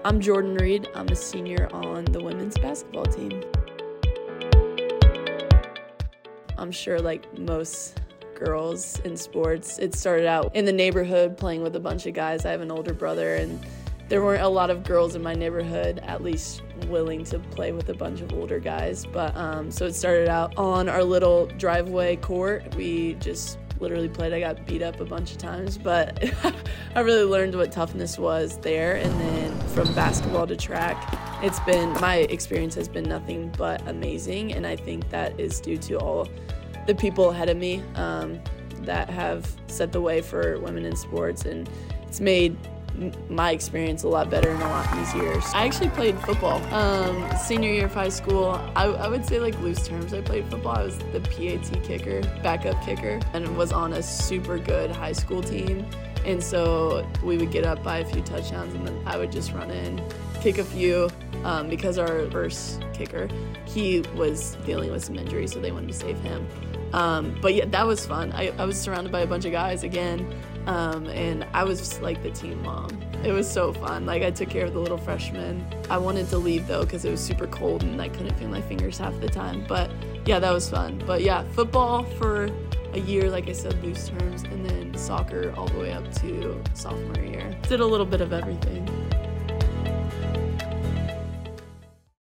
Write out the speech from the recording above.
I'm Jordan Reed. I'm a senior on the women's basketball team. I'm sure like most girls in sports, it started out in the neighborhood playing with a bunch of guys. I have an older brother, and there weren't a lot of girls in my neighborhood, at least willing to play with a bunch of older guys. But so it started out on our little driveway court. We just literally played. I got beat up a bunch of times, but I really learned what toughness was there. And then from basketball to track, my experience has been nothing but amazing. And I think that is due to all the people ahead of me that have set the way for women in sports. And it's made my experience a lot better and a lot easier. I actually played football. Senior year of high school, I would say like loose terms I played football. I was the PAT kicker, backup kicker, and was on a super good high school team. And so we would get up by a few touchdowns, and then I would just run in, kick a few, because our first kicker, he was dealing with some injuries, so they wanted to save him. But yeah, that was fun. I was surrounded by a bunch of guys again. And I was just like the team mom. It was so fun. Like I took care of the little freshmen. I wanted to leave though because it was super cold and I couldn't feel my fingers half the time. But yeah, that was fun. But yeah, football for a year, like I said, loose terms, and then soccer all the way up to sophomore year. Did a little bit of everything.